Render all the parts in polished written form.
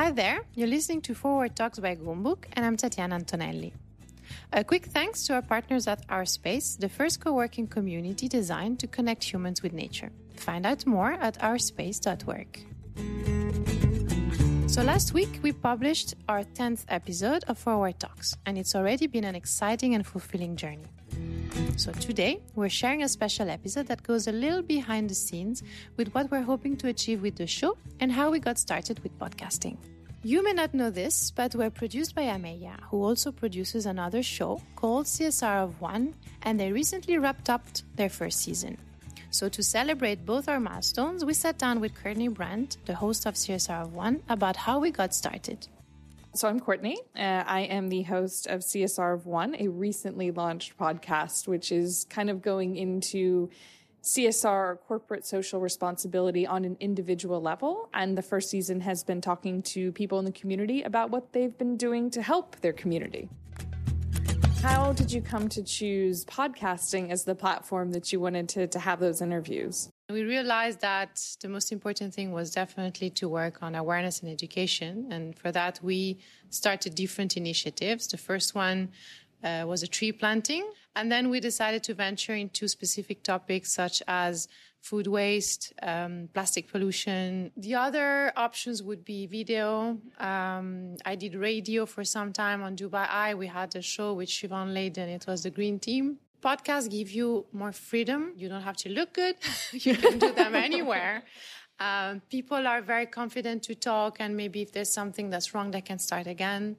Hi there, you're listening to Forward Talks by Groenboek, and I'm Tatiana Antonelli. A quick thanks to our partners at Our Space, the first co-working community designed to connect humans with nature. Find out more at ourspace.org. So last week, we published our 10th episode of Forward Talks, and it's already been an exciting and fulfilling journey. So today, we're sharing a special episode that goes a little behind the scenes with what we're hoping to achieve with the show and how we got started with podcasting. You may not know this, but we're produced by Amelia, who also produces another show called CSR of One, and they recently wrapped up their first season. So to celebrate both our milestones, we sat down with Courtney Brandt, the host of CSR of One, about how we got started. So I'm Courtney. I am the host of CSR of One, a recently launched podcast, which is kind of going into CSR, corporate social responsibility, on an individual level. And the first season has been talking to people in the community about what they've been doing to help their community. How did you come to choose podcasting as the platform that you wanted to have those interviews? We realized that the most important thing was definitely to work on awareness and education. And for that, we started different initiatives. The first one was a tree planting. And then we decided to venture into specific topics such as food waste, plastic pollution. The other options would be video. I did radio for some time on Dubai Eye. We had a show with Siobhan Layden. It was the Green Team. Podcasts give you more freedom. You don't have to look good. You can do them anywhere. People are very confident to talk, and maybe if there's something that's wrong, they can start again.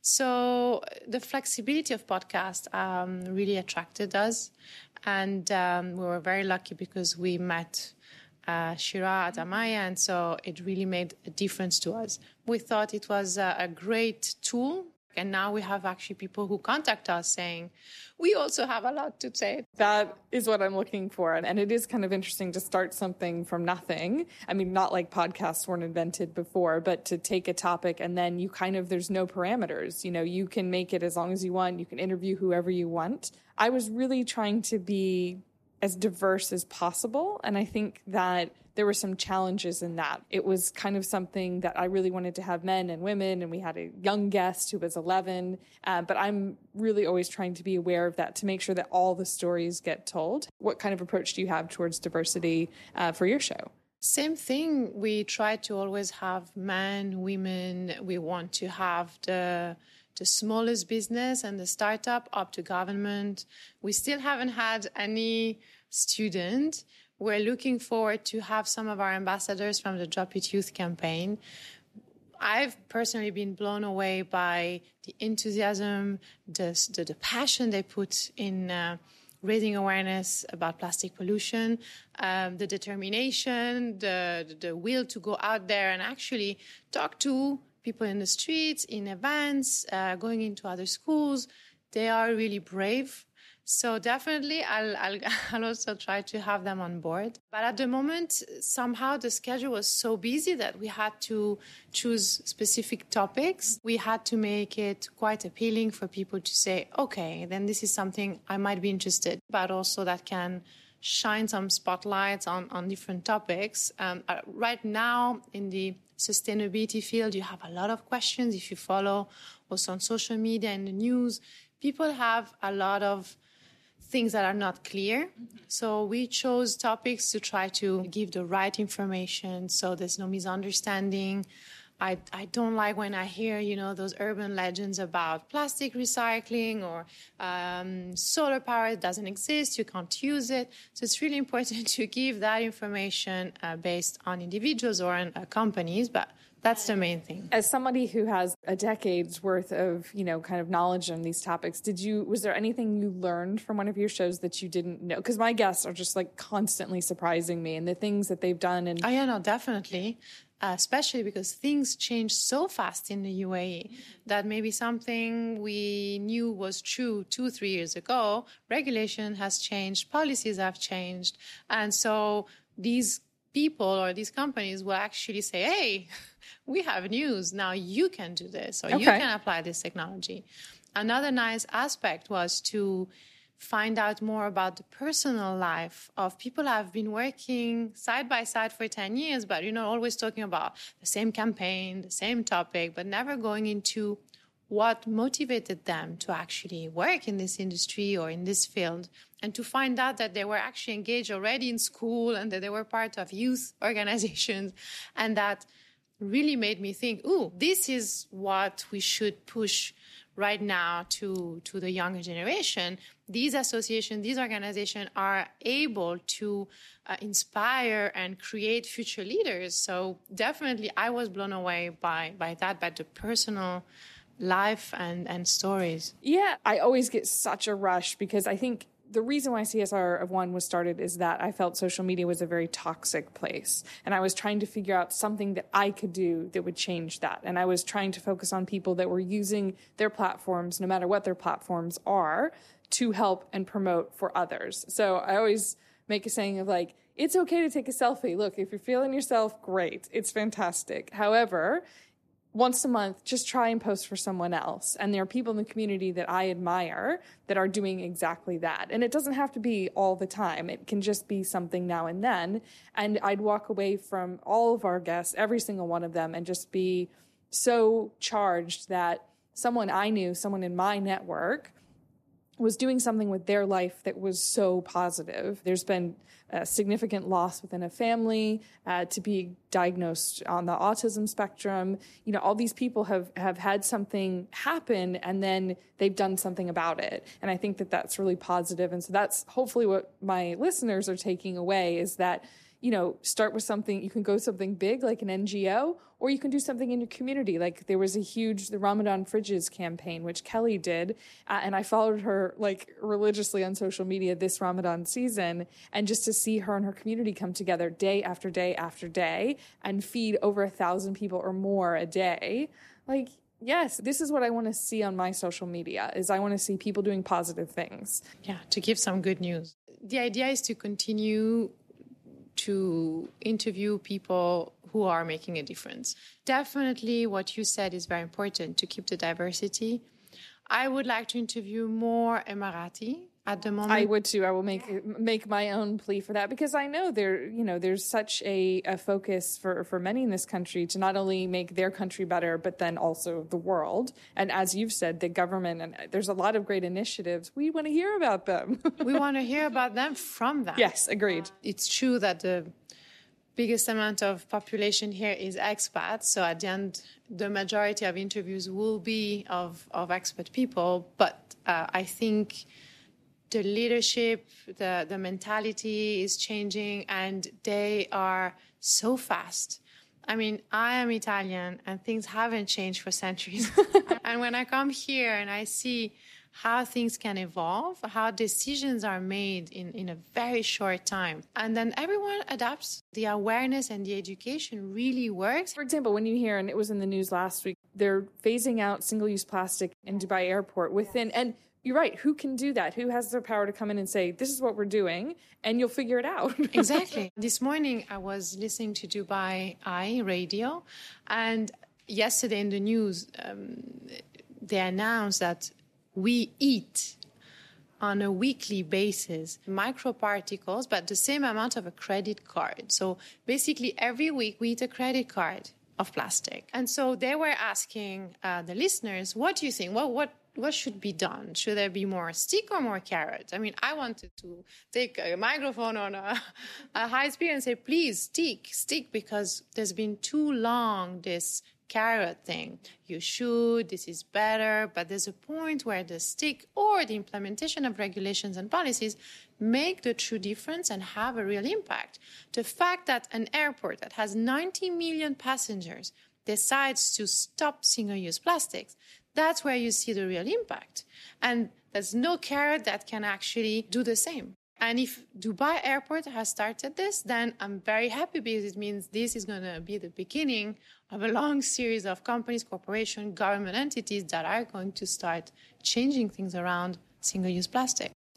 So the flexibility of podcasts really attracted us. And we were very lucky because we met Shira at Amaya, and so it really made a difference to us. We thought it was a great tool. And now we have actually people who contact us saying, we also have a lot to say. That is what I'm looking for. And it is kind of interesting to start something from nothing. I mean, not like podcasts weren't invented before, but to take a topic and then there's no parameters. You know, you can make it as long as you want. You can interview whoever you want. I was really trying to be as diverse as possible. And I think that there were some challenges in that. It was kind of something that I really wanted to have men and women, and we had a young guest who was 11. But I'm really always trying to be aware of that to make sure that all the stories get told. What kind of approach do you have towards diversity for your show? Same thing. We try to always have men, women. We want to have the smallest business and the startup up to government. We still haven't had any student. We're looking forward to have some of our ambassadors from the Drop It Youth campaign. I've personally been blown away by the enthusiasm, the passion they put in raising awareness about plastic pollution, the determination, the will to go out there and actually talk to people in the streets, in events, going into other schools. They are really brave. So definitely, I'll also try to have them on board. But at the moment, somehow the schedule was so busy that we had to choose specific topics. We had to make it quite appealing for people to say, okay, then this is something I might be interested, but also that can shine some spotlights on different topics. Right now, in the sustainability field, you have a lot of questions. If you follow also on social media and the news, people have a lot of things that are not clear. Mm-hmm. So we chose topics to try to give the right information so there's no misunderstanding. I don't like when I hear, those urban legends about plastic recycling or solar power doesn't exist, you can't use it. So it's really important to give that information based on individuals or on companies, but that's the main thing. As somebody who has a decade's worth of, kind of knowledge on these topics, was there anything you learned from one of your shows that you didn't know? Because my guests are just constantly surprising me and the things that they've done. And oh, yeah, no, definitely. Especially because things change so fast in the UAE that maybe something we knew was true 2-3 years ago, regulation has changed, policies have changed. And so these people or these companies will actually say, hey, we have news. Now you can do this or you can apply this technology. Another nice aspect was to find out more about the personal life of people who have been working side by side for 10 years, but, always talking about the same campaign, the same topic, but never going into what motivated them to actually work in this industry or in this field, and to find out that they were actually engaged already in school and that they were part of youth organizations. And that really made me think, this is what we should push right now to the younger generation. These associations, these organizations are able to inspire and create future leaders. So definitely I was blown away by that, by the personal life and stories. Yeah, I always get such a rush because I think the reason why CSR of One was started is that I felt social media was a very toxic place. And I was trying to figure out something that I could do that would change that. And I was trying to focus on people that were using their platforms, no matter what their platforms are, to help and promote for others. So I always make a saying of like, it's okay to take a selfie. Look, if you're feeling yourself, great. It's fantastic. However, once a month, just try and post for someone else. And there are people in the community that I admire that are doing exactly that. And it doesn't have to be all the time. It can just be something now and then. And I'd walk away from all of our guests, every single one of them, and just be so charged that someone I knew, someone in my network, was doing something with their life that was so positive. There's been a significant loss within a family, to be diagnosed on the autism spectrum. All these people have had something happen and then they've done something about it. And I think that that's really positive. And so that's hopefully what my listeners are taking away is that, start with something, you can go something big like an NGO, or you can do something in your community. Like there was the Ramadan Fridges campaign, which Kelly did. And I followed her like religiously on social media this Ramadan season. And just to see her and her community come together day after day after day and feed over 1,000 people or more a day. Like, yes, this is what I want to see on my social media is I want to see people doing positive things. Yeah, to give some good news. The idea is to continue to interview people who are making a difference. Definitely what you said is very important to keep the diversity. I would like to interview more Emirati at the moment. I would too. I will make my own plea for that because I know there's such a focus for many in this country to not only make their country better, but then also the world. And as you've said, the government, and there's a lot of great initiatives. We want to hear about them. We want to hear about them from them. Yes, agreed. It's true that the biggest amount of population here is expats. So at the end, the majority of interviews will be of expat people. But I think the leadership, the mentality is changing, and they are so fast. I mean, I am Italian, and things haven't changed for centuries. And when I come here and I see how things can evolve, how decisions are made in a very short time, and then everyone adapts, the awareness and the education really works. For example, when you hear, and it was in the news last week, they're phasing out single-use plastic in Dubai airport within, and you're right. Who can do that? Who has the power to come in and say, this is what we're doing, and you'll figure it out? Exactly. This morning, I was listening to Dubai Eye radio, and yesterday in the news, they announced that we eat on a weekly basis microparticles, but the same amount of a credit card. So basically, every week we eat a credit card of plastic. And so they were asking the listeners, what do you think? What should be done? Should there be more stick or more carrot? I mean, I wanted to take a microphone on a high speed and say, please, stick, because there's been too long this carrot thing. You should, this is better, but there's a point where the stick or the implementation of regulations and policies make the true difference and have a real impact. The fact that an airport that has 90 million passengers decides to stop single-use plastics, that's where you see the real impact. And there's no carrot that can actually do the same. And if Dubai Airport has started this, then I'm very happy because it means this is going to be the beginning of a long series of companies, corporations, government entities that are going to start changing things around single-use plastic.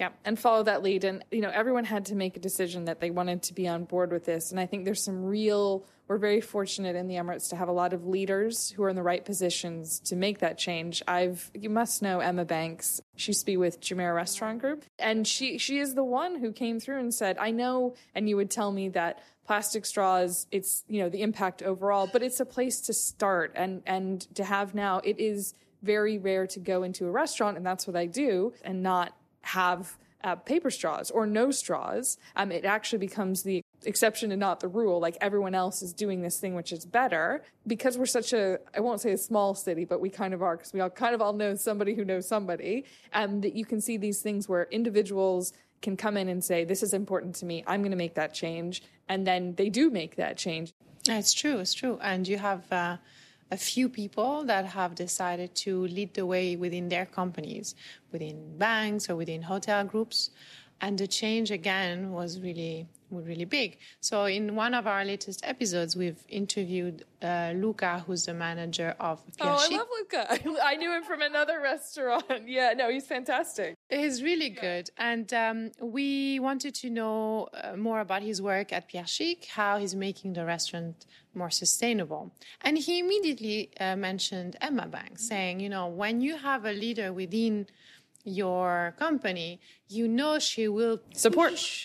Yeah, and follow that lead. And, everyone had to make a decision that they wanted to be on board with this. And I think there's we're very fortunate in the Emirates to have a lot of leaders who are in the right positions to make that change. You must know Emma Banks. She used to be with Jumeirah Restaurant Group. And she is the one who came through and said, I know, and you would tell me that plastic straws, it's, the impact overall, but it's a place to start. And to have now, it is very rare to go into a restaurant, and that's what I do, and not have paper straws or no straws. It actually becomes the exception and not the rule. Like everyone else is doing this thing, which is better because we're such I won't say a small city, but we kind of are, because we all know somebody who knows somebody. That you can see these things where individuals can come in and say, this is important to me, I'm going to make that change. And then they do make that change. It's true. And you have a few people that have decided to lead the way within their companies, within banks or within hotel groups. And the change, again, was really big. So in one of our latest episodes, we've interviewed Luca, who's the manager of Pierre Chic. I love Luca. I knew him from another restaurant. Yeah, no, he's fantastic. He's really good. And we wanted to know more about his work at Pierre Chic, how he's making the restaurant more sustainable. And he immediately mentioned Emma Banks, saying, when you have a leader within your company, she will support.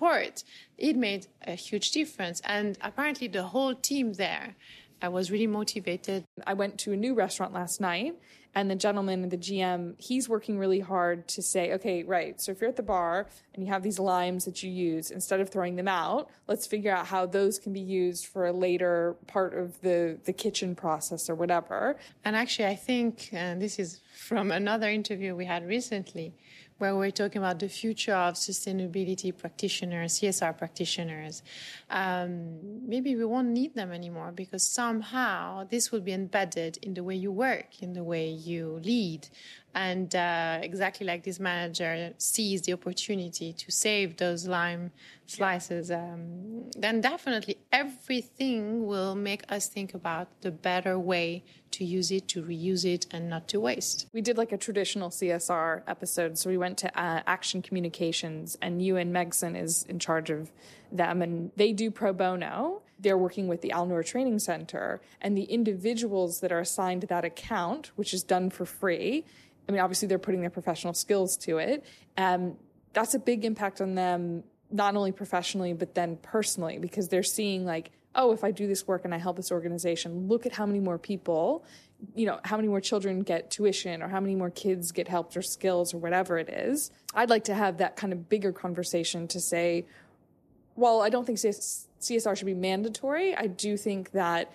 It made a huge difference. And apparently the whole team there was really motivated. I went to a new restaurant last night, and the gentleman, the GM, he's working really hard to say, okay, right, so if you're at the bar and you have these limes that you use, instead of throwing them out, let's figure out how those can be used for a later part of the kitchen process or whatever. And actually, I think, and this is from another interview we had recently, where we're talking about the future of sustainability practitioners, CSR practitioners. Maybe we won't need them anymore because somehow this will be embedded in the way you work, in the way you lead. And exactly like this manager sees the opportunity to save those lime slices, then definitely everything will make us think about the better way to use it, to reuse it, and not to waste. We did like a traditional CSR episode. So we went to Action Communications, and Ewan Megson is in charge of them, and they do pro bono. They're working with the Al Noor Training Center, and the individuals that are assigned to that account, which is done for free, I mean, obviously they're putting their professional skills to it. That's a big impact on them, not only professionally, but then personally, because they're seeing like, oh, if I do this work and I help this organization, look at how many more people, how many more children get tuition or how many more kids get helped or skills or whatever it is. I'd like to have that kind of bigger conversation to say, well, I don't think CSR should be mandatory. I do think that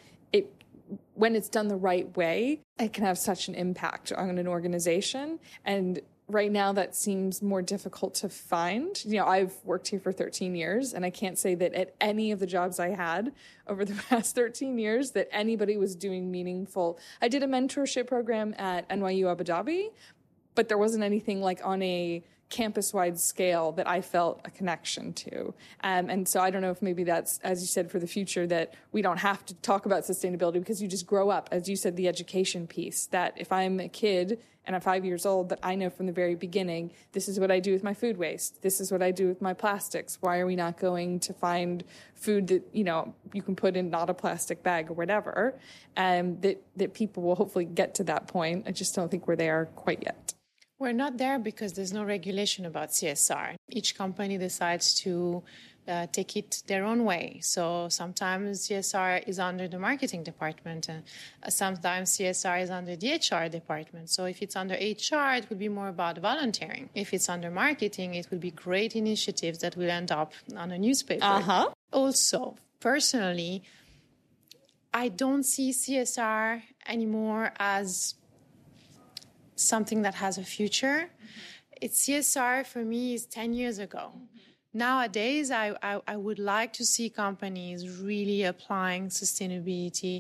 when it's done the right way, it can have such an impact on an organization. And right now that seems more difficult to find. I've worked here for 13 years, and I can't say that at any of the jobs I had over the past 13 years that anybody was doing meaningful. I did a mentorship program at NYU Abu Dhabi, but there wasn't anything like on a campus-wide scale that I felt a connection to. And so I don't know if maybe that's, as you said, for the future, that we don't have to talk about sustainability because you just grow up, as you said, the education piece, that if I'm a kid and I'm 5 years old, that I know from the very beginning, this is what I do with my food waste. This is what I do with my plastics. Why are we not going to find food that, you can put in not a plastic bag or whatever? That people will hopefully get to that point. I just don't think we're there quite yet. We're not there because there's no regulation about CSR. Each company decides to take it their own way. So sometimes CSR is under the marketing department, and sometimes CSR is under the HR department. So if it's under HR, it would be more about volunteering. If it's under marketing, it would be great initiatives that will end up on a newspaper. Also, personally, I don't see CSR anymore as something that has a future. It's CSR for me is 10 years ago. Nowadays, I would like to see companies really applying sustainability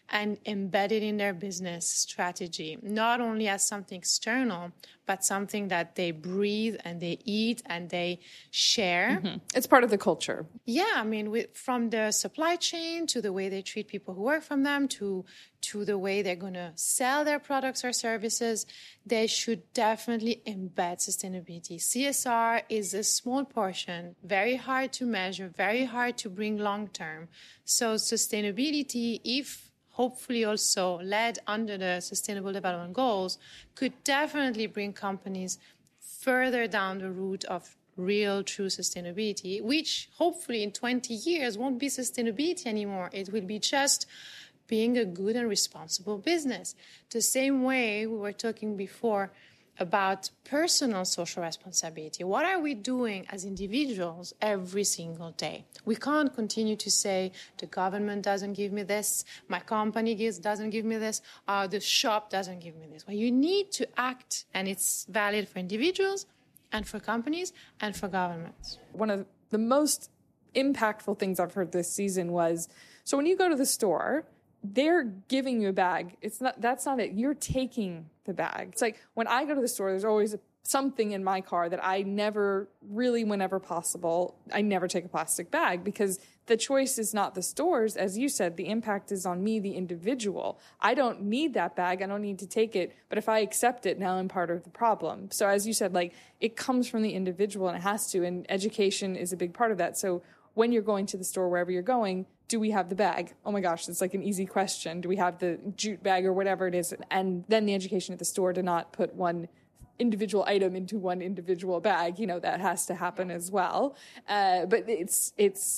and embed it in their business strategy, not only as something external, but something that they breathe and they eat and they share. Mm-hmm. It's part of the culture. Yeah, I mean, from the supply chain to the way they treat people who work from them to the way they're going to sell their products or services, they should definitely embed sustainability. CSR is a small portion, very hard to measure, very hard to bring long term. So sustainability, if hopefully also led under the Sustainable Development Goals, could definitely bring companies further down the route of real, true sustainability, which hopefully in 20 years won't be sustainability anymore. It will be just being a good and responsible business. The same way we were talking before about personal social responsibility. What are we doing as individuals every single day? We can't continue to say, the government doesn't give me this, my company doesn't give me this, the shop doesn't give me this. Well, you need to act, and it's valid for individuals and for companies and for governments. One of the most impactful things I've heard this season was, so when you go to the store, they're giving you a bag. That's not it. You're taking the bag. It's like when I go to the store, there's always something in my car that I never really, whenever possible, I never take a plastic bag because the choice is not the stores. As you said, the impact is on me, the individual. I don't need that bag. I don't need to take it. But if I accept it, now I'm part of the problem. So as you said, like it comes from the individual and it has to, and education is a big part of that. So when you're going to the store, wherever you're going, do we have the bag? Oh my gosh, it's like an easy question. Do we have the jute bag or whatever it is? And then the education at the store to not put one individual item into one individual bag. You know, that has to happen as well. But it's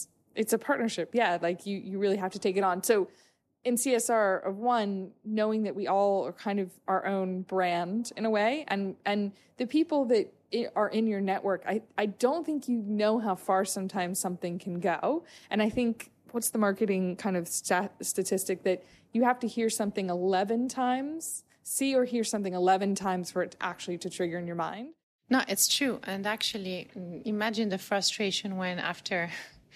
a partnership. Yeah, like you really have to take it on. So in CSR of one, knowing that we all are kind of our own brand in a way, and the people that are in your network, I don't think you know how far sometimes something can go. And I think, what's the marketing kind of statistic that you have to hear something 11 times, see or hear something 11 times for it actually to trigger in your mind? No, it's true. And actually, imagine the frustration when after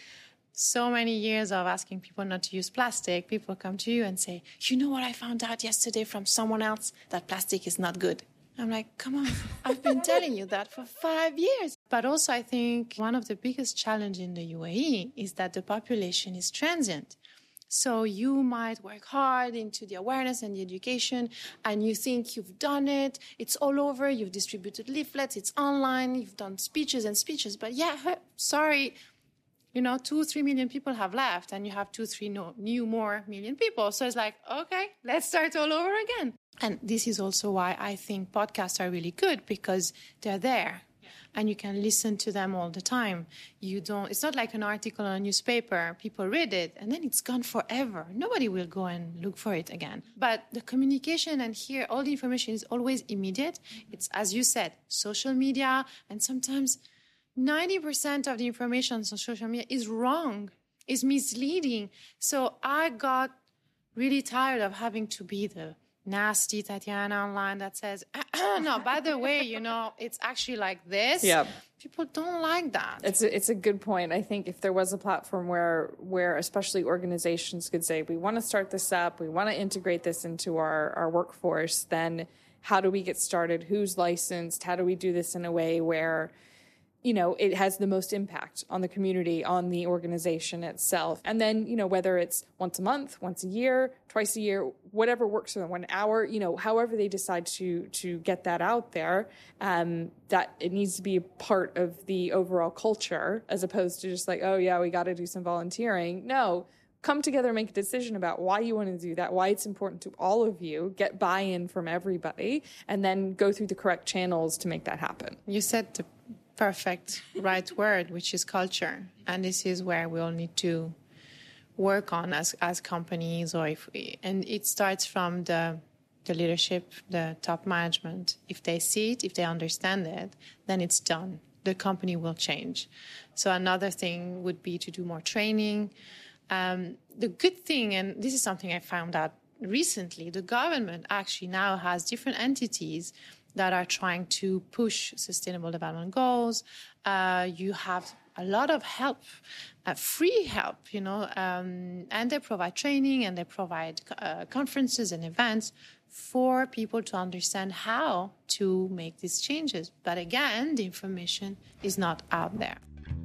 so many years of asking people not to use plastic, people come to you and say, you know what I found out yesterday from someone else? That plastic is not good. I'm like, come on, I've been telling you that for 5 years. But also, I think one of the biggest challenges in the UAE is that the population is transient. So you might work hard into the awareness and the education, and you think you've done it. It's all over. You've distributed leaflets. It's online. You've done speeches and speeches. But yeah, sorry, 2-3 million people have left, and you have 2-3 more million people. So it's like, okay, let's start all over again. And this is also why I think podcasts are really good, because they're there. And you can listen to them all the time. It's not like an article on a newspaper. People read it and then it's gone forever. Nobody will go and look for it again. But the communication and here, all the information is always immediate. It's, as you said, social media. And sometimes 90% of the information on social media is wrong, is misleading. So I got really tired of having to be the nasty Tatiana online that says, no, by the way, it's actually like this. Yeah. People don't like that. It's a good point. I think if there was a platform where especially organizations could say, we want to start this up, we want to integrate this into our workforce, then how do we get started? Who's licensed? How do we do this in a way where it has the most impact on the community, on the organization itself. And then, whether it's once a month, once a year, twice a year, whatever works for them, 1 hour, however they decide to get that out there, that it needs to be a part of the overall culture as opposed to just like, oh yeah, we got to do some volunteering. No, come together and make a decision about why you want to do that, why it's important to all of you, get buy-in from everybody, and then go through the correct channels to make that happen. You said the perfect right word, which is culture. And this is where we all need to work on as companies, and it starts from the leadership, the top management. If they see it, if they understand it, then it's done. The company will change. So another thing would be to do more training. The good thing, and this is something I found out recently, the government actually now has different entities that are trying to push sustainable development goals. You have a lot of help, free help, and they provide training and they provide conferences and events for people to understand how to make these changes. But again, the information is not out there.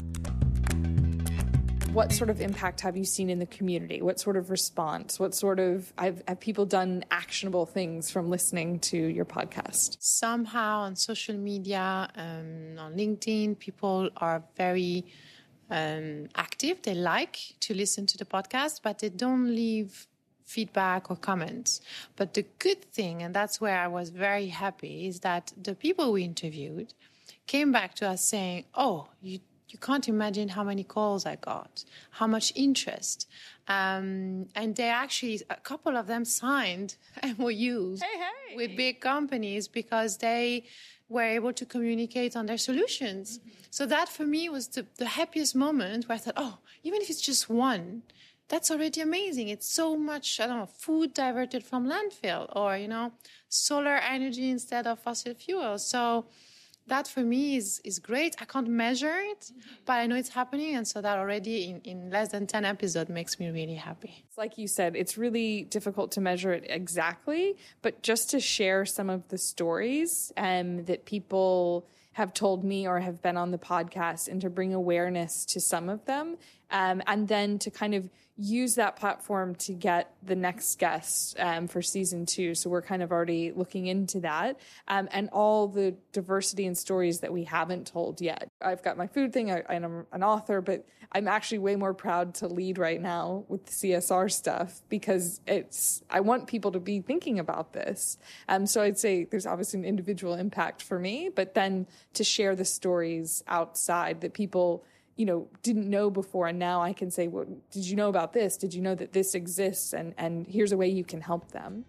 What sort of impact have you seen in the community? What sort of response? What sort of, have people done actionable things from listening to your podcast? Somehow on social media, on LinkedIn, people are very active. They like to listen to the podcast, but they don't leave feedback or comments. But the good thing, and that's where I was very happy, is that the people we interviewed came back to us saying, oh, you can't imagine how many calls I got, how much interest. And they actually, a couple of them signed MOUs with big companies because they were able to communicate on their solutions. Mm-hmm. So that for me was the happiest moment where I thought, oh, even if it's just one, that's already amazing. It's so much, food diverted from landfill or, solar energy instead of fossil fuels. So that for me is great. I can't measure it, but I know it's happening. And so that already in less than 10 episodes makes me really happy. It's like you said, it's really difficult to measure it exactly, but just to share some of the stories that people have told me or have been on the podcast and to bring awareness to some of them. And then to kind of use that platform to get the next guest for season 2. So we're kind of already looking into that and all the diversity and stories that we haven't told yet. I've got my food thing. I'm an author, but I'm actually way more proud to lead right now with the CSR stuff because I want people to be thinking about this. So I'd say there's obviously an individual impact for me, but then to share the stories outside that people didn't know before. And now I can say, well, did you know about this? Did you know that this exists? And here's a way you can help them.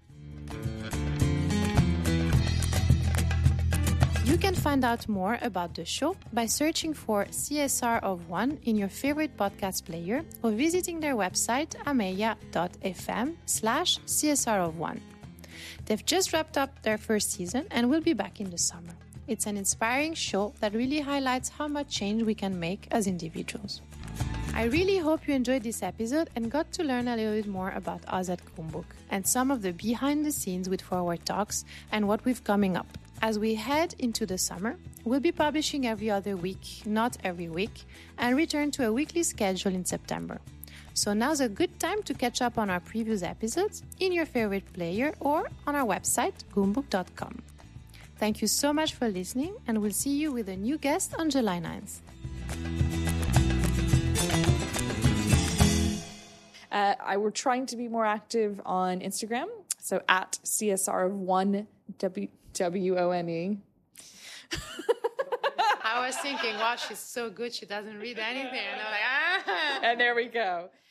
You can find out more about the show by searching for CSR of One in your favorite podcast player or visiting their website, amelia.fm/CSR of One. They've just wrapped up their first season and will be back in the summer. It's an inspiring show that really highlights how much change we can make as individuals. I really hope you enjoyed this episode and got to learn a little bit more about us at Groenboek and some of the behind the scenes with Forward Talks and what we've coming up. As we head into the summer, we'll be publishing every other week, not every week, and return to a weekly schedule in September. So now's a good time to catch up on our previous episodes in your favorite player or on our website, groenboek.com. Thank you so much for listening, and we'll see you with a new guest on July 9th. We're trying to be more active on Instagram, so at CSR of One WONE. I was thinking, wow, she's so good, she doesn't read anything. And I'm like, And there we go.